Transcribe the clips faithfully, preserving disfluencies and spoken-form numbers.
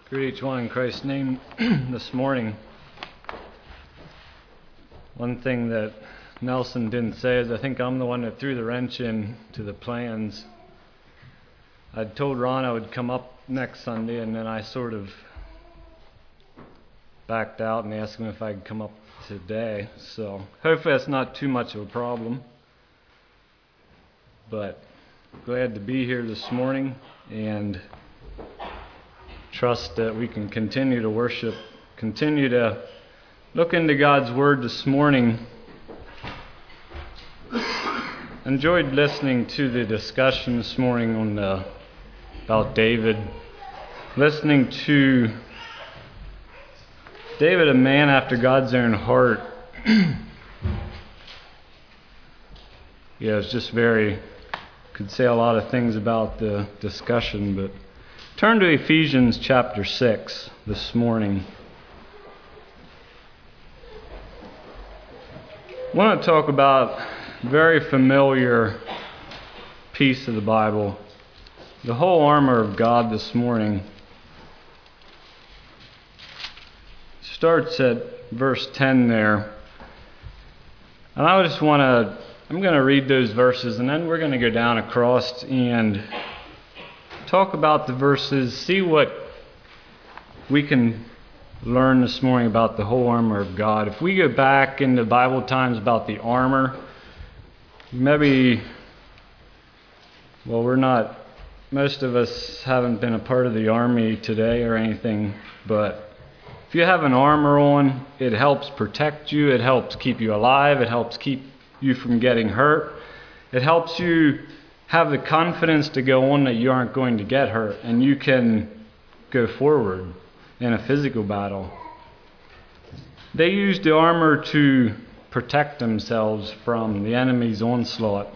Greet each one in Christ's name this morning. One thing that Nelson didn't say is I think I'm the one that threw the wrench in to the plans. I'd told Ron I would come up next Sunday, and then I sort of backed out and asked him if I could come up today. So hopefully that's not too much of a problem. But glad to be here this morning and trust that we can continue to worship, continue to look into God's Word this morning. Enjoyed listening to the discussion this morning on the, about David. Listening to David, a man after God's own heart. Yeah, it's just very, could say a lot of things about the discussion, but turn to Ephesians chapter six this morning. I want to talk about a very familiar piece of the Bible, the whole armor of God this morning. Starts at verse ten there. And I just want to, I'm going to read those verses and then we're going to go down across and talk about the verses, see what we can learn this morning about the whole armor of God. If we go back into Bible times about the armor, maybe, well, we're not, most of us haven't been a part of the army today or anything, but if you have an armor on, it helps protect you, it helps keep you alive, it helps keep you from getting hurt, it helps you have the confidence to go on that you aren't going to get hurt and you can go forward in a physical battle. They used the armor to protect themselves from the enemy's onslaught.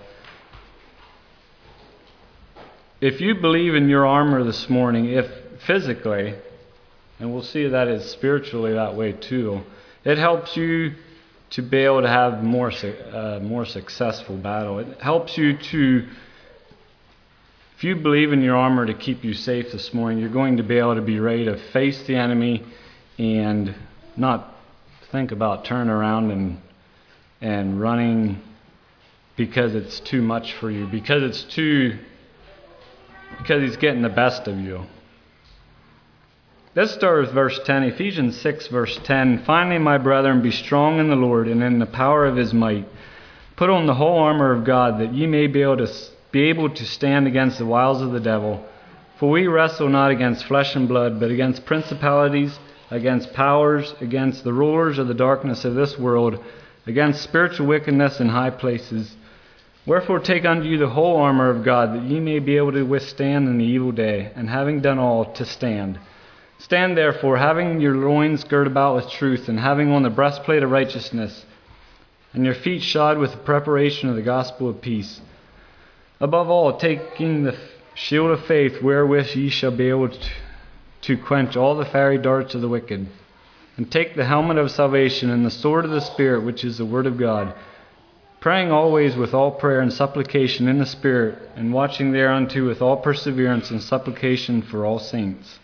If you believe in your armor this morning, if physically, and we'll see that it's spiritually that way too, it helps you to be able to have more uh, more successful battle. It helps you to, if you believe in your armor to keep you safe this morning, you're going to be able to be ready to face the enemy and not think about turning around and and running because it's too much for you, because it's too, because he's getting the best of you. Let's start with verse ten, Ephesians six, verse ten. Finally, my brethren, be strong in the Lord and in the power of his might. Put on the whole armor of God, that ye may be able to be able to stand against the wiles of the devil. For we wrestle not against flesh and blood, but against principalities, against powers, against the rulers of the darkness of this world, against spiritual wickedness in high places. Wherefore take unto you the whole armor of God, that ye may be able to withstand in the evil day, and having done all, to stand. Stand therefore, having your loins girt about with truth, and having on the breastplate of righteousness, and your feet shod with the preparation of the gospel of peace. Above all, taking the shield of faith, wherewith ye shall be able to, to quench all the fiery darts of the wicked. And take the helmet of salvation and the sword of the Spirit, which is the word of God, praying always with all prayer and supplication in the Spirit, and watching thereunto with all perseverance and supplication for all saints.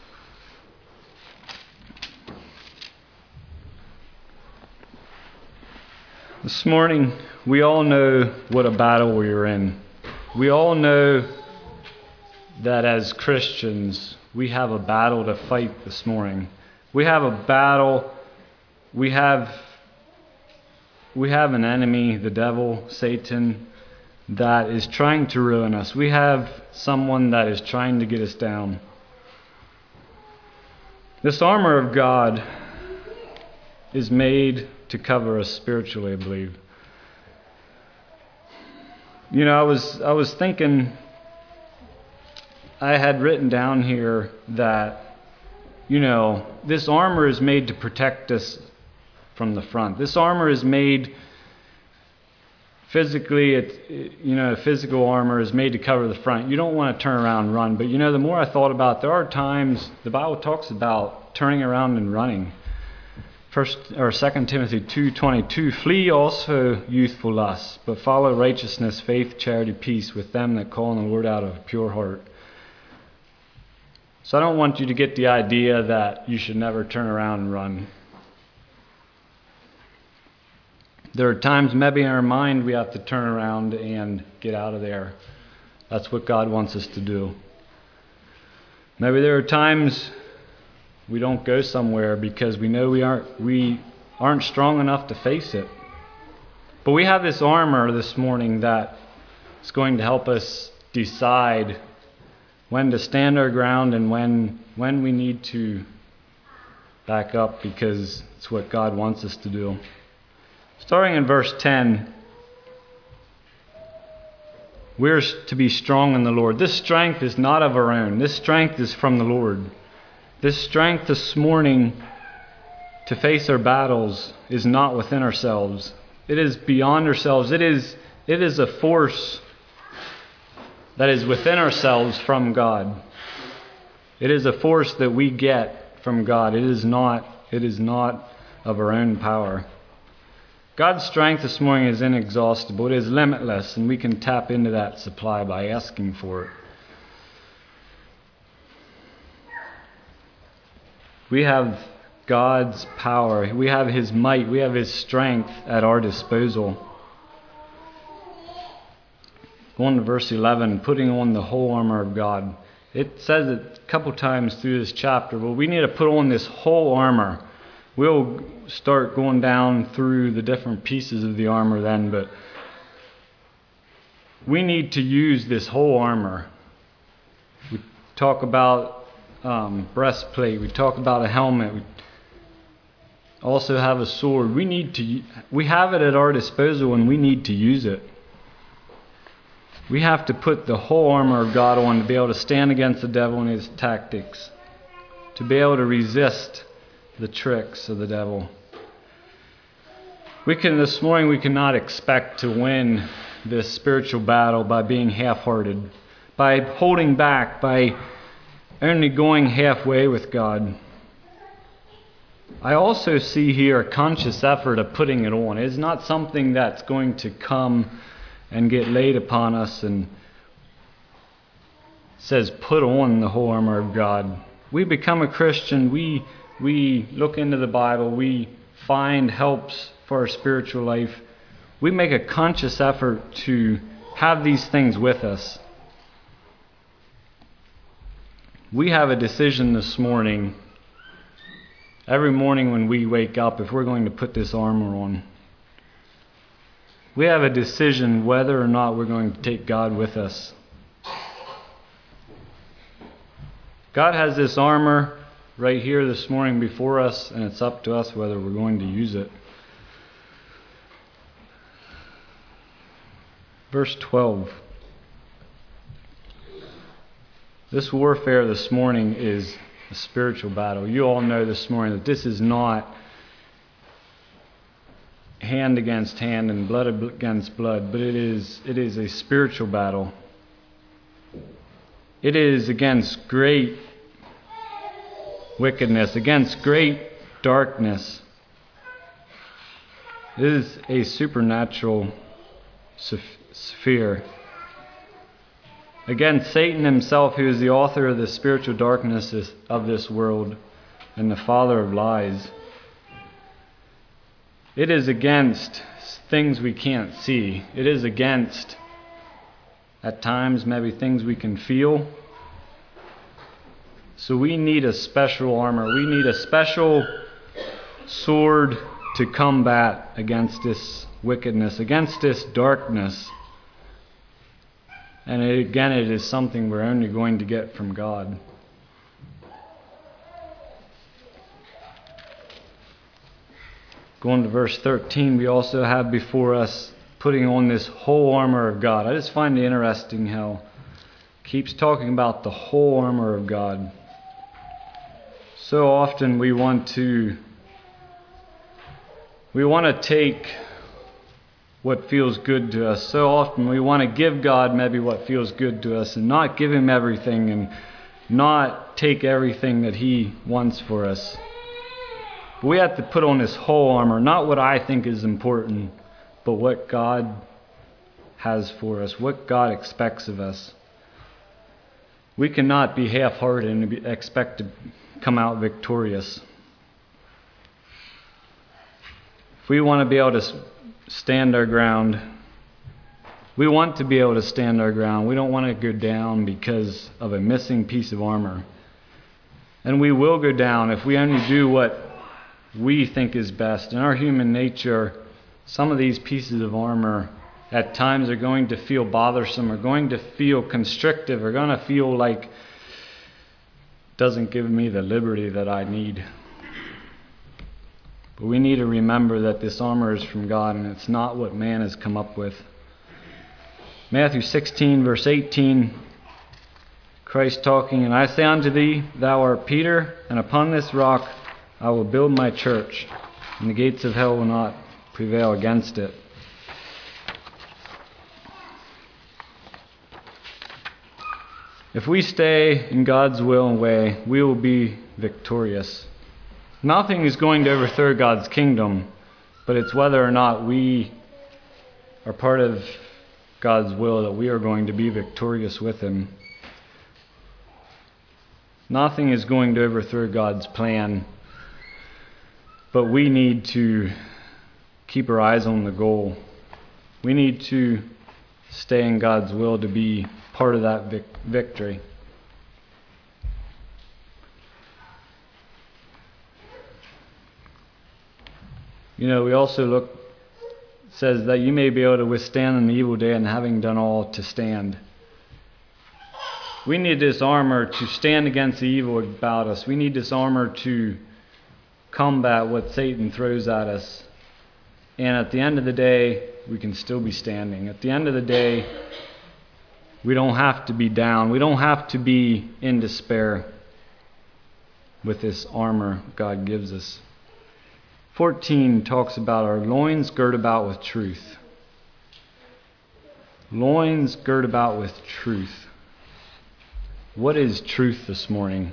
This morning, we all know what a battle we are in. We all know that as Christians, we have a battle to fight this morning. We have a battle. We have we have an enemy, the devil, Satan, that is trying to ruin us. We have someone that is trying to get us down. This armor of God is made to cover us spiritually, I believe. You know, I was I was thinking, I had written down here that, you know, this armor is made to protect us from the front. This armor is made physically, it, it, you know, physical armor is made to cover the front. You don't want to turn around and run. But, you know, the more I thought about it, there are times the Bible talks about turning around and running. First or Second Timothy two twenty-two, flee also youthful lusts, but follow righteousness, faith, charity, peace with them that call on the Lord out of a pure heart. So I don't want you to get the idea that you should never turn around and run. There are times maybe in our mind we have to turn around and get out of there. That's what God wants us to do. Maybe there are times we don't go somewhere because we know we aren't we aren't strong enough to face it. But we have this armor this morning that is going to help us decide when to stand our ground and when when we need to back up, because it's what God wants us to do. Starting in verse ten, we're to be strong in the Lord. This strength is not of our own. This strength is from the Lord. This strength this morning to face our battles is not within ourselves. It is beyond ourselves. It is, it is a force that is within ourselves from God. It is a force that we get from God. It is not, it is not of our own power. God's strength this morning is inexhaustible. It is limitless, and we can tap into that supply by asking for it. We have God's power. We have His might. We have His strength at our disposal. Going to verse eleven, putting on the whole armor of God. It says it a couple times through this chapter, but we need to put on this whole armor. We'll start going down through the different pieces of the armor then, but we need to use this whole armor. We talk about um, breastplate. We talk about a helmet. We also have a sword. We need to. We have it at our disposal, and we need to use it. We have to put the whole armor of God on to be able to stand against the devil and his tactics, to be able to resist the tricks of the devil. We can, this morning, we cannot expect to win this spiritual battle by being half-hearted, by holding back, by only going halfway with God. I also see here a conscious effort of putting it on. It's not something that's going to come and get laid upon us and says put on the whole armor of God. We become a Christian, we we look into the Bible, we find helps for our spiritual life. We make a conscious effort to have these things with us. We have a decision this morning, every morning when we wake up, if we're going to put this armor on. We have a decision whether or not we're going to take God with us. God has this armor right here this morning before us, and it's up to us whether we're going to use it. Verse twelve. This warfare this morning is a spiritual battle. You all know this morning that this is not hand against hand and blood against blood, but it is it is a spiritual battle. It is against great wickedness, against great darkness. It is a supernatural sphere. Against Satan himself, who is the author of the spiritual darkness of this world and the father of lies. It is against things we can't see. It is against, at times, maybe things we can feel. So we need a special armor. We need a special sword to combat against this wickedness, against this darkness. And it, again, it is something we're only going to get from God. Going to verse thirteen, we also have before us putting on this whole armor of God. I just find it interesting how it keeps talking about the whole armor of God. So often we want to we want to take what feels good to us. So often we want to give God maybe what feels good to us and not give Him everything and not take everything that He wants for us. But we have to put on this whole armor, not what I think is important, but what God has for us, what God expects of us. We cannot be half-hearted and be- expect to come out victorious. If we want to be able to stand our ground, we want to be able to stand our ground. We don't want to go down because of a missing piece of armor. And we will go down if we only do what we think is best. In our human nature, some of these pieces of armor at times are going to feel bothersome, are going to feel constrictive, are going to feel like doesn't give me the liberty that I need. But we need to remember that this armor is from God and it's not what man has come up with. Matthew sixteen, verse eighteen, Christ talking, "And I say unto thee, thou art Peter, and upon this rock I will build my church, and the gates of hell will not prevail against it." If we stay in God's will and way, we will be victorious. Nothing is going to overthrow God's kingdom, but it's whether or not we are part of God's will that we are going to be victorious with Him. Nothing is going to overthrow God's plan, but we need to keep our eyes on the goal. We need to stay in God's will to be part of that vic- victory. You know, we also look, it says that you may be able to withstand in the evil day, and having done all, to stand. We need this armor to stand against the evil about us. We need this armor to combat what Satan throws at us. And at the end of the day, we can still be standing. At the end of the day, we don't have to be down. We don't have to be in despair with this armor God gives us. fourteen talks about our loins girt about with truth. Loins girt about with truth. What is truth this morning?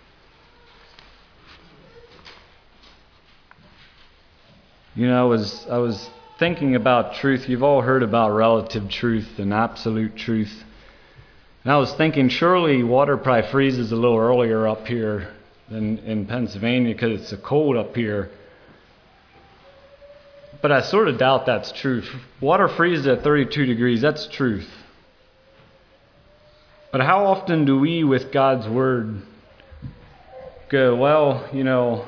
You know, I was, I was thinking about truth. You've all heard about relative truth and absolute truth. And I was thinking, surely water probably freezes a little earlier up here than in Pennsylvania because it's so cold up here. But I sort of doubt that's true. Water freezes at thirty-two degrees. That's truth. But how often do we, with God's Word, go, well, you know,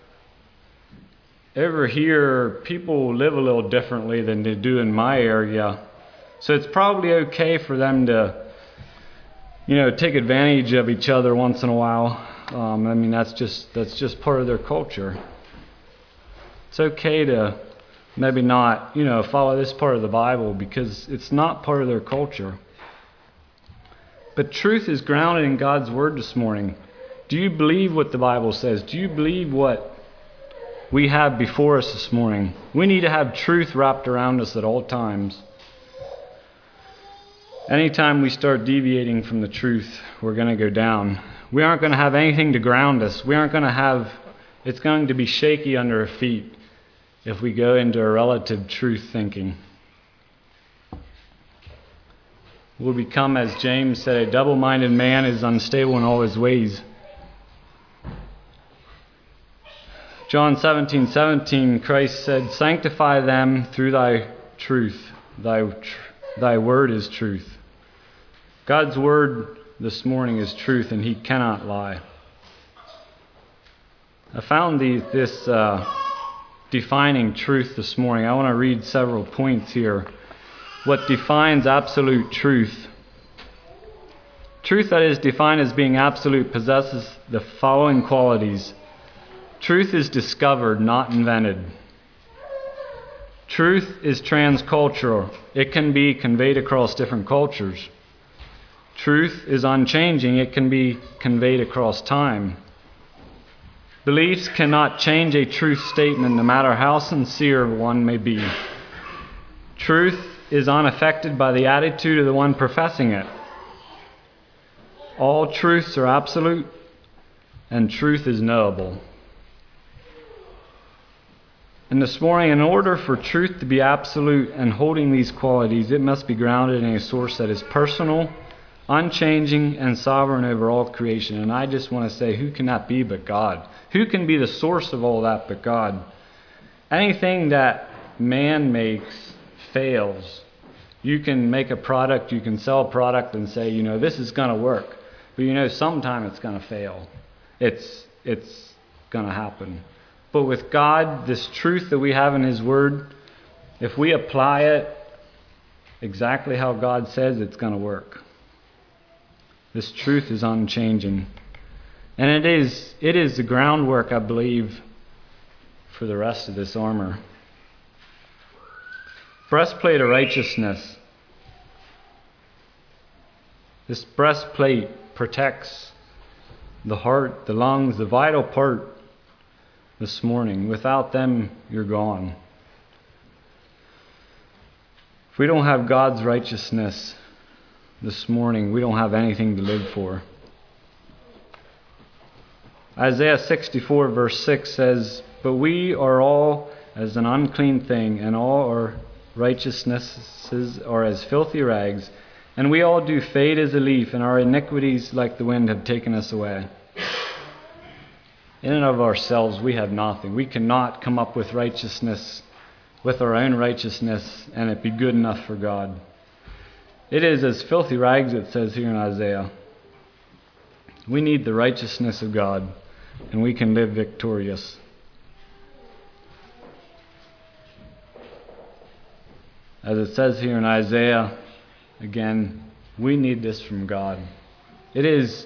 over here, people live a little differently than they do in my area. So it's probably okay for them to, you know, take advantage of each other once in a while. Um, I mean, that's just that's just part of their culture. It's okay to maybe not, you know, follow this part of the Bible because it's not part of their culture. But truth is grounded in God's Word this morning. Do you believe what the Bible says? Do you believe what we have before us this morning? We need to have truth wrapped around us at all times. Anytime we start deviating from the truth, we're going to go down. We aren't going to have anything to ground us. We aren't going to have, it's going to be shaky under our feet if we go into a relative truth thinking. We'll become, as James said, a double-minded man is unstable in all his ways. John seventeen seventeen, Christ said, "Sanctify them through thy truth. Thy, tr- thy word is truth." God's word this morning is truth, and He cannot lie. I found the, this uh, defining truth this morning. I want to read several points here. What defines absolute truth? Truth that is defined as being absolute possesses the following qualities. Truth is discovered, not invented. Truth is transcultural. It can be conveyed across different cultures. Truth is unchanging. It can be conveyed across time. Beliefs cannot change a truth statement, no matter how sincere one may be. Truth is unaffected by the attitude of the one professing it. All truths are absolute, and truth is knowable. And this morning, in order for truth to be absolute and holding these qualities, it must be grounded in a source that is personal, unchanging and sovereign over all creation. And I just want to say, who can that be but God? Who can be the source of all that but God? Anything that man makes fails. You can make a product, you can sell a product and say, you know, this is going to work. But you know, sometime it's going to fail. It's, it's going to happen. But with God, this truth that we have in His Word, if we apply it exactly how God says, it's going to work. This truth is unchanging. And it is, it is the groundwork, I believe, for the rest of this armor. Breastplate of righteousness. This breastplate protects the heart, the lungs, the vital part this morning. Without them, you're gone. If we don't have God's righteousness this morning, we don't have anything to live for. Isaiah sixty-four verse six says, "But we are all as an unclean thing, and all our righteousnesses are as filthy rags, and we all do fade as a leaf, and our iniquities like the wind have taken us away." In and of ourselves, we have nothing. We cannot come up with righteousness, with our own righteousness, and it be good enough for God. It is as filthy rags, it says here in Isaiah. We need the righteousness of God, and we can live victorious. As it says here in Isaiah, again, we need this from God. It is,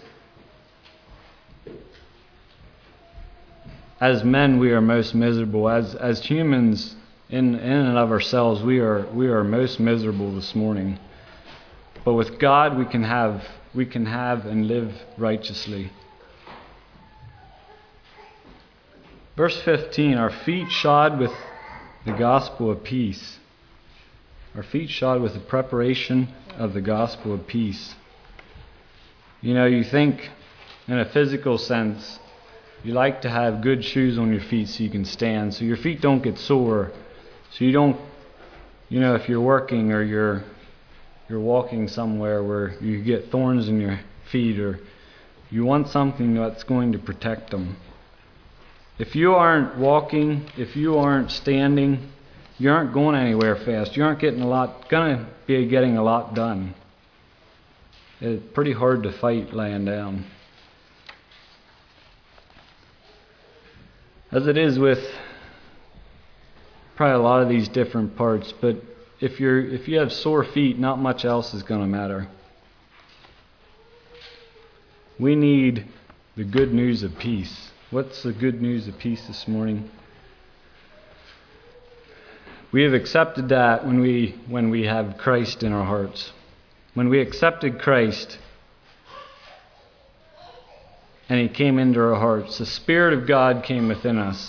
as men, we are most miserable. As as humans, in, in and of ourselves, we are we are most miserable this morning. But with God, we can have we can have and live righteously. Verse fifteen, our feet shod with the gospel of peace. Our feet shod with the preparation of the gospel of peace. You know, you think in a physical sense, you like to have good shoes on your feet so you can stand, so your feet don't get sore, so you don't, you know, if you're working or you're you're walking somewhere where you get thorns in your feet, or you want something that's going to protect them. If you aren't walking, if you aren't standing, you aren't going anywhere fast. You aren't getting a lot, gonna be getting a lot done. It's pretty hard to fight laying down. As it is with probably a lot of these different parts, but if you're if you have sore feet, not much else is going to matter. We need the good news of peace. What's the good news of peace this morning? We have accepted that when we when we have Christ in our hearts. When we accepted Christ and He came into our hearts, the Spirit of God came within us.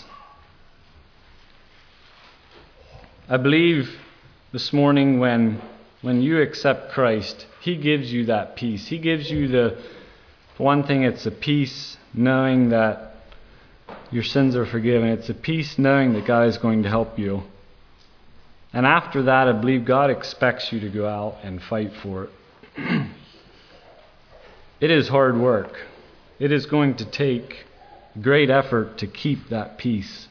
I believe this morning when when you accept Christ, He gives you that peace. He gives you the, for one thing, it's a peace knowing that your sins are forgiven. It's a peace knowing that God is going to help you. And after that, I believe God expects you to go out and fight for it. It is hard work. It is going to take great effort to keep that peace.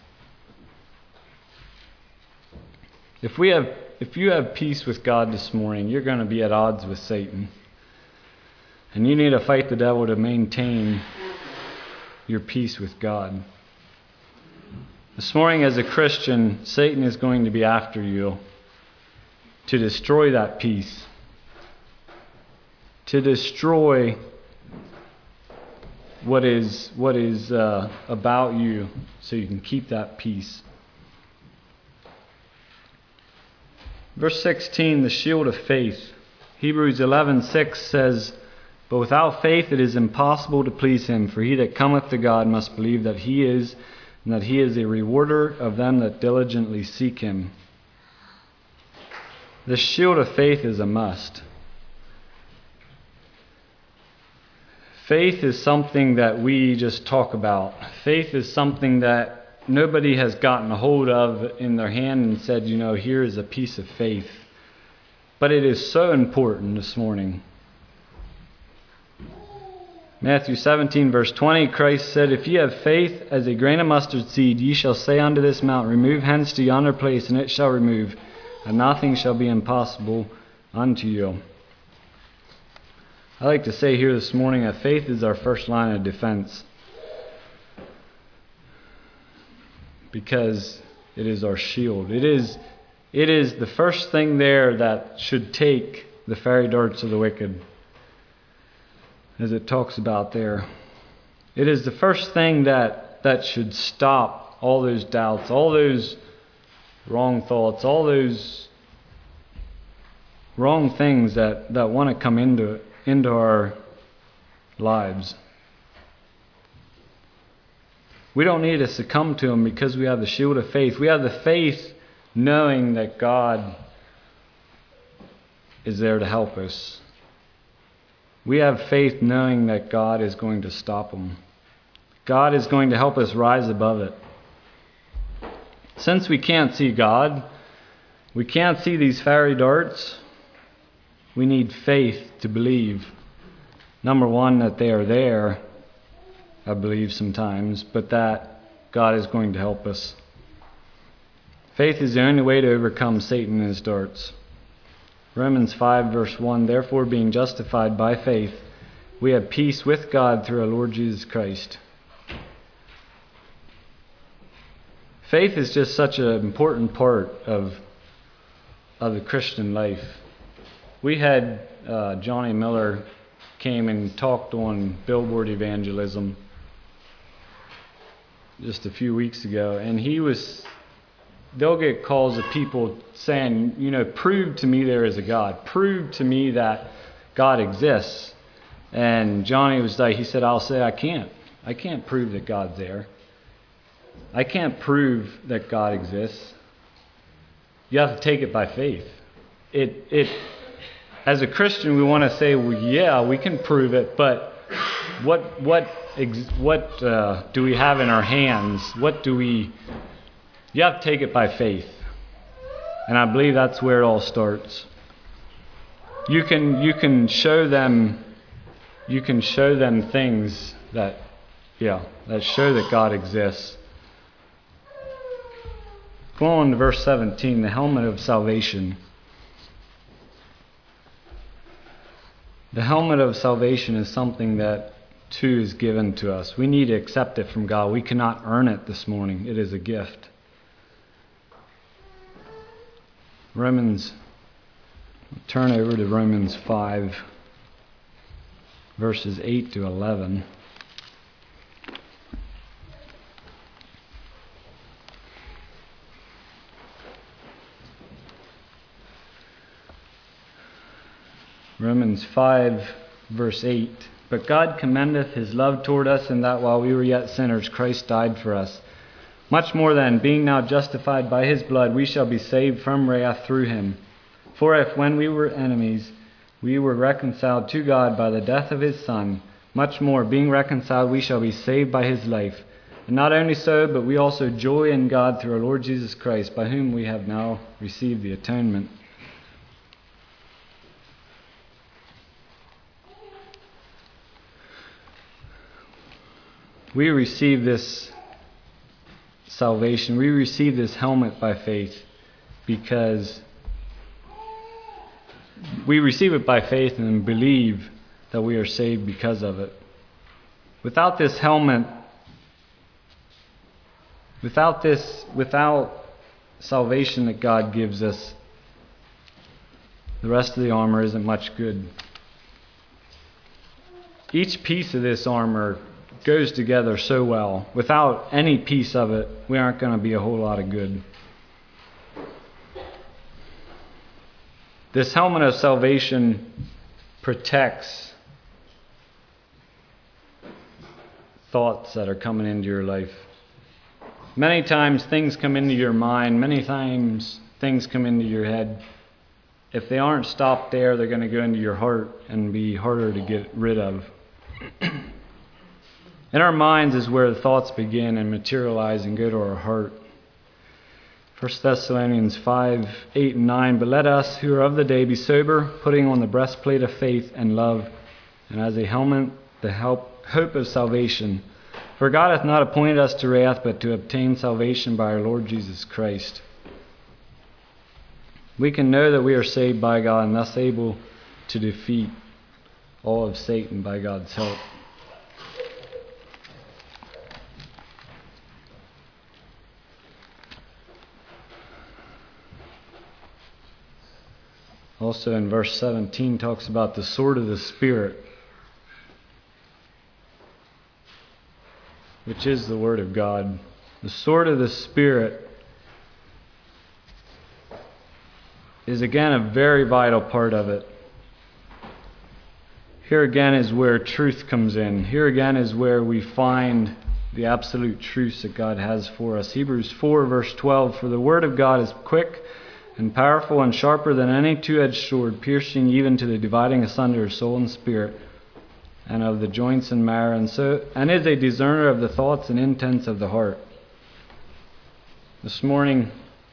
If we have, if you have peace with God this morning, you're going to be at odds with Satan. And you need to fight the devil to maintain your peace with God. This morning, as a Christian, Satan is going to be after you to destroy that peace, to destroy what is what is uh, about you, so you can keep that peace. Verse sixteen, the shield of faith. Hebrews eleven six says, "But without faith it is impossible to please Him, for he that cometh to God must believe that He is, and that He is a rewarder of them that diligently seek Him." The shield of faith is a must. Faith is something that we just talk about. Faith is something that nobody has gotten a hold of in their hand and said, you know, here is a piece of faith. But it is so important this morning. Matthew seventeen, verse twenty, Christ said, "If ye have faith as a grain of mustard seed, ye shall say unto this mountain, Remove hence to yonder place, and it shall remove, and nothing shall be impossible unto you." I like to say here this morning that faith is our first line of defense, because it is our shield. It is, it is the first thing there that should take the fiery darts of the wicked, as it talks about there. It is the first thing that, that should stop all those doubts, all those wrong thoughts, all those wrong things that, that want to come into, into our lives. We don't need to succumb to them because we have the shield of faith. We have the faith knowing that God is there to help us. We have faith knowing that God is going to stop them. God is going to help us rise above it. Since we can't see God, we can't see these fiery darts, we need faith to believe. Number one, that they are there, I believe sometimes, but that God is going to help us. Faith is the only way to overcome Satan and his darts. Romans five, verse one, "Therefore, being justified by faith, we have peace with God through our Lord Jesus Christ." Faith is just such an important part of, of the Christian life. We had uh, Johnny Miller came and talked on billboard evangelism just a few weeks ago, and he was... They'll get calls of people saying, you know, prove to me there is a God. Prove to me that God exists. And Johnny was like, he said, I'll say I can't. I can't prove that God's there. I can't prove that God exists. You have to take it by faith. It, it, as a Christian, we want to say, well, yeah, we can prove it, but what, what, what uh, do we have in our hands? What do we... You have to take it by faith. And I believe that's where it all starts. You can you can show them you can show them things that yeah, that show that God exists. Go on to verse seventeen, the helmet of salvation. The helmet of salvation is something that too is given to us. We need to accept it from God. We cannot earn it this morning. It is a gift. Romans, turn over to Romans five, verses eight to eleven. Romans five, verse eight. "But God commendeth his love toward us, in that while we were yet sinners, Christ died for us. Much more then, being now justified by his blood, we shall be saved from wrath through him. For if, when we were enemies, we were reconciled to God by the death of his Son, much more, being reconciled, we shall be saved by his life. And not only so, but we also joy in God through our Lord Jesus Christ, by whom we have now received the atonement." We receive this salvation. We receive this helmet by faith because we receive it by faith and believe that we are saved because of it. Without this helmet, without this, without salvation that God gives us, the rest of the armor isn't much good. Each piece of this armor goes together so well. Without any piece of it, we aren't going to be a whole lot of good. This helmet of salvation protects thoughts that are coming into your life. Many times things come into your mind, many times things come into your head. If they aren't stopped there, they're going to go into your heart and be harder to get rid of. In our minds is where the thoughts begin and materialize and go to our heart. First Thessalonians five, eight and nine, "But let us who are of the day be sober, putting on the breastplate of faith and love, and as a helmet the help, hope of salvation. For God hath not appointed us to wrath, but to obtain salvation by our Lord Jesus Christ. We can know that we are saved by God and thus able to defeat all of Satan by God's help. Also in verse seventeen talks about the sword of the Spirit, which is the Word of God. The sword of the Spirit is again a very vital part of it. Here again is where truth comes in. Here again is where we find the absolute truths that God has for us. Hebrews four verse twelve, for the Word of God is quick and powerful and sharper than any two-edged sword, piercing even to the dividing asunder of soul and spirit, and of the joints and marrow, and so and is a discerner of the thoughts and intents of the heart. This morning,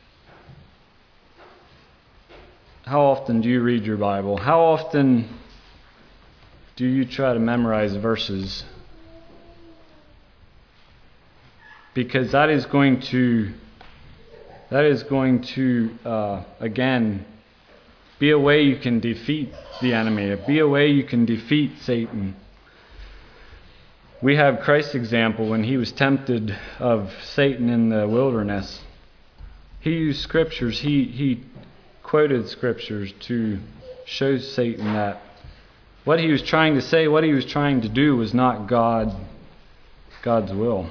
how often do you read your Bible? How often do you try to memorize verses? Because that is going to that is going to uh, again be a way you can defeat the enemy. Be a way you can defeat Satan. We have Christ's example when he was tempted of Satan in the wilderness. He used scriptures. He he quoted scriptures to show Satan that what he was trying to say, what he was trying to do was not God, God's will.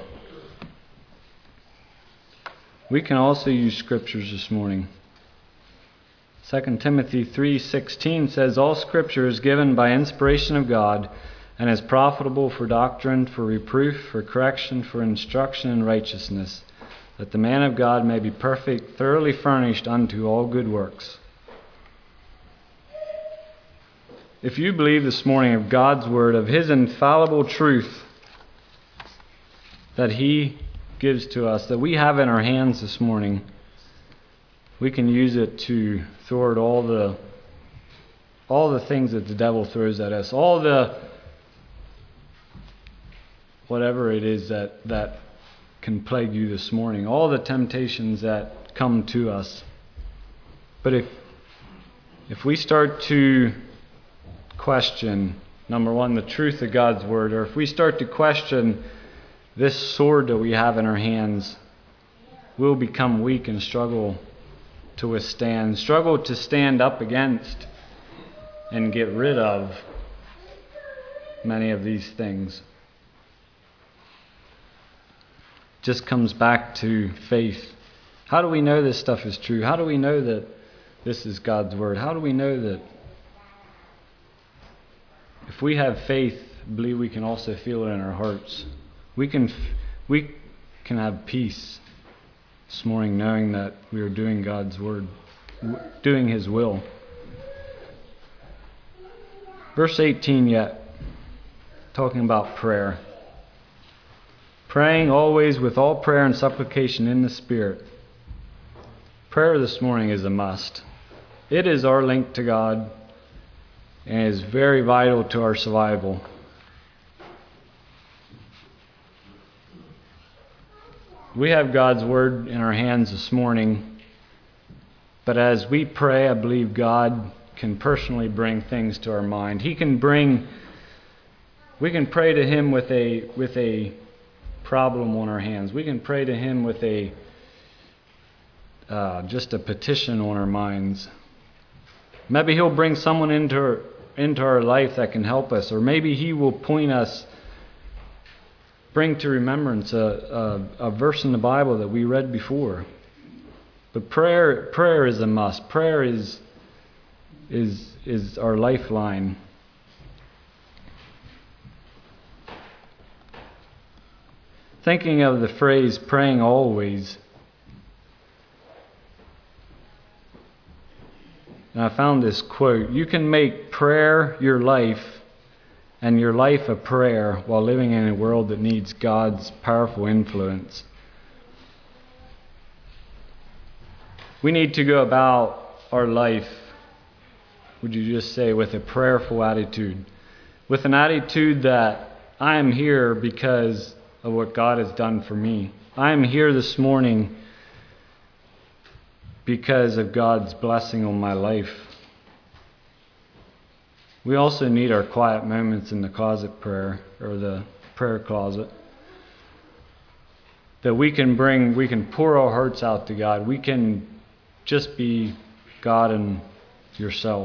We can also use scriptures this morning. Second Timothy three sixteen says, all scripture is given by inspiration of God and is profitable for doctrine, for reproof, for correction, for instruction in righteousness, that the man of God may be perfect, thoroughly furnished unto all good works. If you believe this morning of God's word, of his infallible truth that he gives to us, that we have in our hands this morning, we can use it to thwart all the all the things that the devil throws at us, all the whatever it is that, that can plague you this morning, all the temptations that come to us. But if if we start to question, number one, the truth of God's word, or if we start to question this sword that we have in our hands, we'll become weak and struggle to withstand, struggle to stand up against and get rid of many of these things. Just comes back to faith. How do we know this stuff is true? How do we know that this is God's word? How do we know that if we have faith, I believe we can also feel it in our hearts? We can we can have peace this morning knowing that we are doing God's word, doing his will. Verse eighteen yet, talking about prayer. Praying always with all prayer and supplication in the Spirit. Prayer this morning is a must. It is our link to God and is very vital to our survival. We have God's word in our hands this morning, but as we pray, I believe God can personally bring things to our mind. He can bring, we can pray to him with a with a problem on our hands. We can pray to him with a uh, just a petition on our minds. Maybe he'll bring someone into our, into our life that can help us, or maybe he will point us, bring to remembrance a, a, a verse in the Bible that we read before. But prayer prayer is a must. Prayer is is is our lifeline. Thinking of the phrase praying always, and I found this quote: you can make prayer your life and your life a prayer while living in a world that needs God's powerful influence. We need to go about our life, would you just say, with a prayerful attitude, with an attitude that I am here because of what God has done for me. I am here this morning because of God's blessing on my life. We also need our quiet moments in the closet prayer, or the prayer closet, that we can bring, we can pour our hearts out to God. We can just be God and yourself.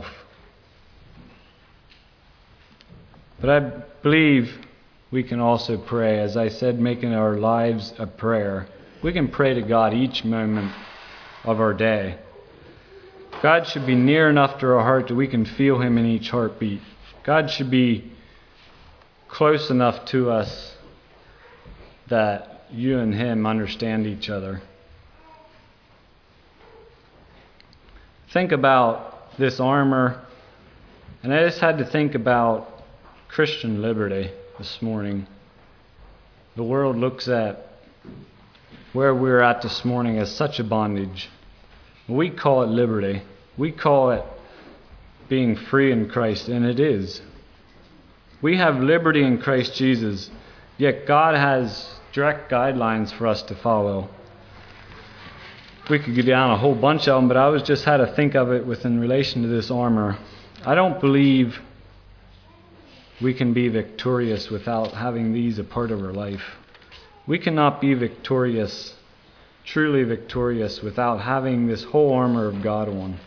But I believe we can also pray, as I said, making our lives a prayer. We can pray to God each moment of our day. God should be near enough to our heart that we can feel Him in each heartbeat. God should be close enough to us that you and Him understand each other. Think about this armor, and I just had to think about Christian liberty this morning. The world looks at where we're at this morning as such a bondage. We call it liberty. We call it being free in Christ, and it is. We have liberty in Christ Jesus, yet God has direct guidelines for us to follow. We could go down a whole bunch of them, but I was just had to think of it within relation to this armor. I don't believe we can be victorious without having these a part of our life. We cannot be victorious, truly victorious, without having this whole armor of God on.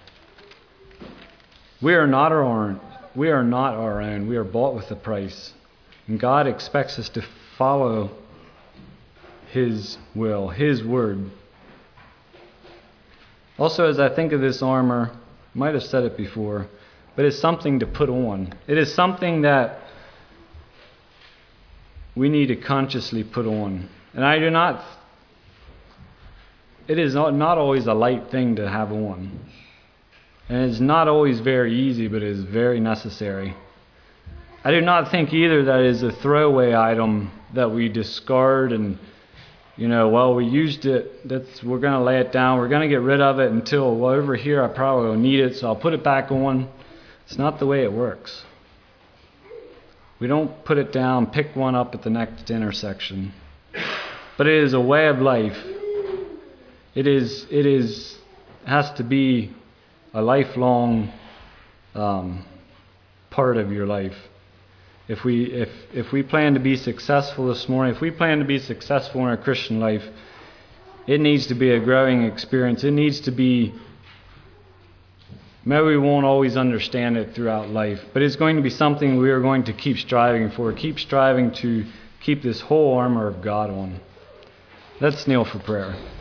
We are not our own. We are not our own. We are bought with a price. And God expects us to follow His will, His word. Also, as I think of this armor, I might have said it before, but it's something to put on. It is something that we need to consciously put on. And I do not, it is not, not always a light thing to have on. And it's not always very easy, but it is very necessary. I do not think either that it is a throwaway item that we discard and, you know, well, we used it, that's, we're going to lay it down, we're going to get rid of it until, well, over here I probably will need it, so I'll put it back on. It's not the way it works. We don't put it down, pick one up at the next intersection. But it is a way of life. It is, it is, has to be a lifelong um, part of your life. If we, if, if we plan to be successful this morning, if we plan to be successful in our Christian life, it needs to be a growing experience. It needs to be, maybe we won't always understand it throughout life, but it's going to be something we are going to keep striving for, keep striving to keep this whole armor of God on. Let's kneel for prayer.